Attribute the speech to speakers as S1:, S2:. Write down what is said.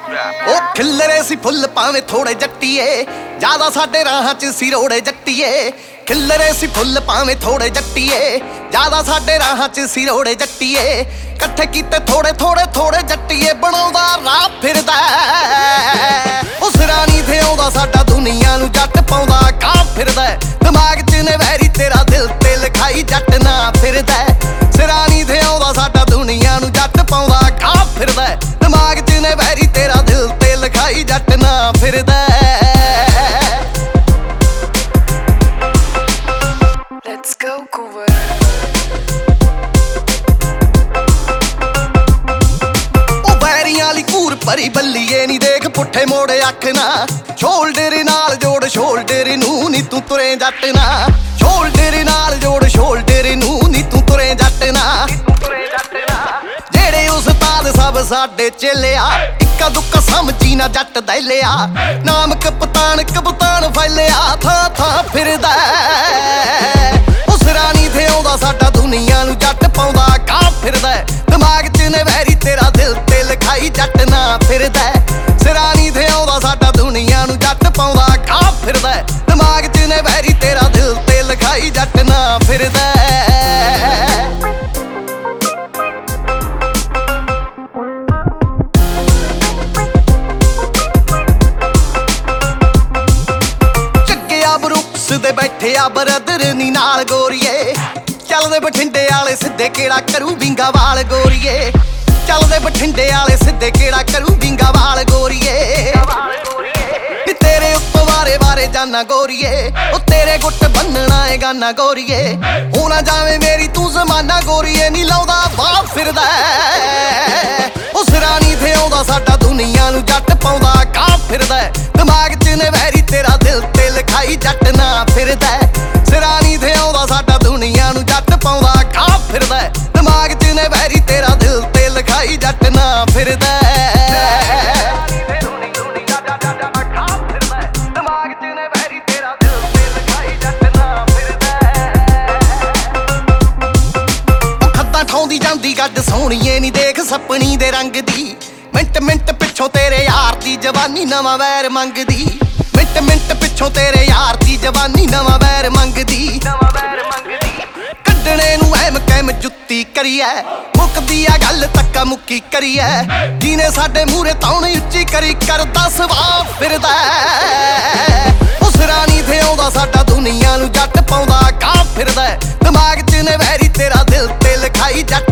S1: ਉਹ ਖਿੱਲਰੇ ਸੀ ਫੁੱਲ ਭਾਵੇਂ ਥੋੜੇ ਜੱਟੀਏ, ਜ਼ਿਆਦਾ ਸਾਡੇ ਰਾਹਾਂ 'ਚ ਸੀ ਰੋੜੇ ਜੱਟੀਏ। ਖਿੱਲਰੇ ਸੀ ਫੁੱਲ ਭਾਵੇਂ ਥੋੜੇ ਜੱਟੀਏ, ਜ਼ਿਆਦਾ ਸਾਡੇ ਰਾਹਾਂ 'ਚ ਸੀ ਰੋੜੇ ਜੱਟੀਏ। ਇਕੱਠੇ ਕੀਤੇ ਥੋੜੇ ਥੋੜੇ ਥੋੜੇ ਜੱਟੀਏ, ਬਣਾਉਂਦਾ ਰਾਹ ਫਿਰਦਾ। ਉਸ ਰਾਣੀ ਤੇ ਆਉਂਦਾ ਸਾਡਾ, ਦੁਨੀਆ ਨੂੰ ਜੱਟ ਪਾਉਂਦਾ ਕਾਹ ਫਿਰਦਾ। ਦਿਮਾਗ 'ਚ ਨੇ ਵੈਰੀ ਤੇਰਾ, ਦਿਲ ਤੇ ਲਿਖਾਈ ਜੱਟ ਨਾ ਫਿਰਦਾ। ਸਿਰਾਣੀ ਤੇ ਆਉਂਦਾ ਸਾਡਾ, ਦੁਨੀਆ ਨੂੰ ਜੱਟ ਪਾਉਂਦਾ ਕਾਹ ਫਿਰਦਾ। ਦਿਮਾਗ 'ਚ ਨੇ ਵੈਰੀ ਤੇਰਾ, ਦਿਲ ਤੇ ਲਿਖਾਈ ਜੱਟ ਨਾ ਫਿਰਦਾ।
S2: Let's go, Cooper.
S1: ਉਹ ਵੈਰੀਆਂ ਵਾਲੀ ਘੂਰ ਭਰੀ ਬੱਲੀਏ ਨੀ, ਦੇਖ ਪੁੱਠੇ ਮੋੜੇ ਅੱਖ ਨਾ। ਸ਼ੋਲਡਰ ਨਾਲ ਜੋੜ ਸ਼ੋਲਡਰ ਨੂੰ, ਨੀ ਤੂੰ ਤੁਰੇ ਜੱਟ ਨਾ। ਸ਼ੋਲਡਰ ਨਾਲ ਜੋੜ ਸ਼ੋਲਡਰ ਨੂੰ, ਨੀ ਤੂੰ ਤੁਰੇ ਜੱਟ ਨਾ। ਜਿਹੜੇ ਉਸਤਾਦ ਸਭ ਸਾਡੇ ਚੇਲਿਆ, ਇੱਕਾ ਦੁੱਕਾ ਸਮਝੀ ਨਾ ਜੱਟ ਦੈਲਿਆ। ਨਾਮ ਕਪਤਾਨ ਕਪਤਾਨ ਫੈਲਿਆ, ਥਾਂ ਥਾਂ ਫਿਰਦਾ। ਉਸ ਰਾਣੀ ਤੇ ਆਉਂਦਾ ਸਾਡਾ, ਦੁਨੀਆ ਨੂੰ ਜੱਟ ਪਾਉਂਦਾ ਕਾਹ ਫਿਰਦਾ। ਦਿਮਾਗ 'ਚ ਨੇ ਵੈਰੀ ਤੇਰਾ, ਦਿਲ ਤੇ ਲਿਖਾਈ ਜੱਟ ਨਾ ਫਿਰਦਾ। ਸਿਰਾਣੀ ਤੇ ਆਉਂਦਾ ਸਾਡਾ, ਦੁਨੀਆ ਨੂੰ ਜੱਟ ਪਾਉਂਦਾ ਕਾਹ ਫਿਰਦਾ। ਦਿਮਾਗ 'ਚ ਨੇ ਵੈਰੀ ਤੇਰਾ, ਦਿਲ ਤੇ ਲਿਖਾਈ ਜੱਟ ਨਾ ਫਿਰਦਾ। ਦੇ ਬੈਠੇ ਆ ਬਰਦਰ ਨੀ ਨਾਲ ਗੋਰੀਏ, ਚੱਲਦੇ ਬਠਿੰਡੇ ਵਾਲੇ ਸਿੱਧੇ ਕਿਹੜਾ ਕਰੂ ਵਿੰਗਾ ਵਾਲ ਗੋਰੀਏ। ਚੱਲਦੇ ਬਠਿੰਡੇ ਵਾਲੇ ਸਿੱਧੇ ਕਿਹੜਾ ਕਰੂ ਵਿੰਗਾ ਵਾਲ ਗੋਰੀਏ। ਨੀ ਤੇਰੇ ਉੱਤੋਂ ਵਾਰੇ ਵਾਰੇ ਜਾਨਾ ਗੋਰੀਏ, ਉਹ ਤੇਰੇ ਗੁੱਟ ਬੰਨਣਾ ਏ ਗਾਨਾ ਗੋਰੀਏ। ਹੋ ਨਾ ਜਾਵੇਂ ਮੇਰੀ ਤੂੰ ਜ਼ਮਾਨਾ ਗੋਰੀਏ, ਨੀ ਲਾਉਂਦਾ ਵਾਹ ਫਿਰਦਾ। ਉਸ ਰਾਣੀ ਤੇ ਆਉਂਦਾ ਸਾਡਾ, ਦੁਨੀਆ ਨੂੰ ਜੱਟ ਪਾਉਂਦਾ ਕਾਹ ਫਿਰਦਾ। ਦਿਮਾਗ 'ਚ ਨੇ ਵੈਰੀ ਤੇਰਾ, ਦਿਲ ਤੇ ਲਿਖਾਈ ਜੱਟ ਨਾ ਫਿਰਦਾ। ਸਿਰਾਣੀ ਤੇ ਆਉਂਦਾ ਸਾਡਾ, ਦੁਨੀਆ ਨੂੰ ਜੱਟ ਪਾਉਂਦਾ ਕਾਹ ਫਿਰਦਾ। ਦਿਮਾਗ 'ਚ ਨੇ ਵੈਰੀ ਤੇਰਾ, ਦਿਲ ਤੇ ਲਿਖਾਈ ਜੱਟ ਨਾ ਫਿਰਦਾ। ਠਾਉਂਦੀ ਜਾਂਦੀ ਗੱਡ ਸੋਹਣੀਏ ਨੀ, ਦੇਖ ਸੱਪਣੀ ਦੇ ਰੰਗ ਦੀ। ਮਿੰਟ ਮਿੰਟ ਪਿੱਛੋਂ ਤੇਰੇ ਯਾਰ ਦੀ ਜਵਾਨੀ ਨਵਾਂ ਵੈਰ ਮੰਗਦੀ। ਮਿੰਟ ਮਿੰਟ ਪਿੱਛੋਂ ਤੇਰੇ ਯਾਰ ਦੀ ਜਵਾਨੀ ਨਵਾਂ ਵੈਰ ਮੰਗਦੀ। ਕੱਢਣੇ ਨੂੰ ਐਮ ਕੈਮ ਜੁੱਤੀ ਕਰੀਐ, ਮੁੱਕਦੀ ਆ ਗੱਲ ਤੱਕਾ ਮੁੱਕੀ ਕਰੀਐ। ਜਿਹਨੇ ਸਾਡੇ ਮੂਹਰੇ ਤੌਣੀ ਉੱਚੀ ਕਰੀ, ਕਰਦਾ ਸਵਾਹ ਫਿਰਦਾ। ਉਸ ਰਾਣੀ ਤੇ ਆਉਂਦਾ ਸਾਡਾ, ਦੁਨੀਆ ਨੂੰ ਜੱਟ ਪਾਉਂਦਾ ਕਾਹ ਫਿਰਦਾ। ਦਿਮਾਗ 'ਚ ਨੇ ਵੈਰੀ ਤੇਰਾ, ਦਿਲ ਤੇ ਲਿਖਾਈ ਜੱਟ